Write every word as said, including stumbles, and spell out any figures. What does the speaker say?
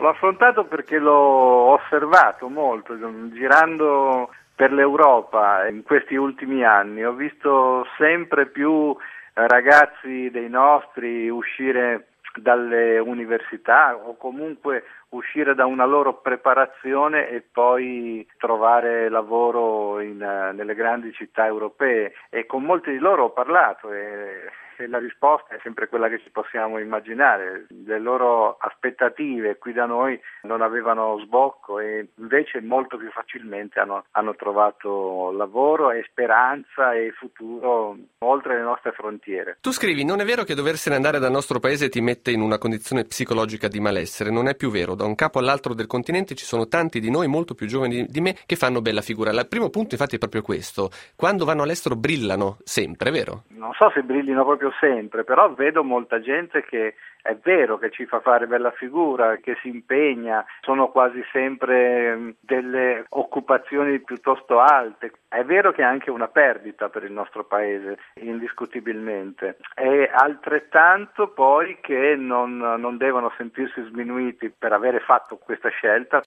L'ho affrontato perché l'ho osservato molto, girando per l'Europa in questi ultimi anni. Ho visto sempre più ragazzi dei nostri uscire dalle università o comunque uscire da una loro preparazione e poi trovare lavoro in, nelle grandi città europee, e con molti di loro ho parlato e, e la risposta è sempre quella che ci possiamo immaginare. Le loro aspettative qui da noi non avevano sbocco e invece molto più facilmente hanno, hanno trovato lavoro e speranza e futuro oltre le nostre frontiere. Tu scrivi: non è vero che doversene andare dal nostro paese ti mette in una condizione psicologica di malessere, non è più vero. Da un capo all'altro del continente ci sono tanti di noi molto più giovani di me che fanno bella figura. Il primo punto infatti è proprio questo: quando vanno all'estero brillano sempre, vero? Non so se brillino proprio sempre, però vedo molta gente che è vero che ci fa fare bella figura, che si impegna, sono quasi sempre delle occupazioni piuttosto alte. È vero che è anche una perdita per il nostro paese, indiscutibilmente. È altrettanto poi che non, non devono sentirsi sminuiti per avere fatto questa scelta,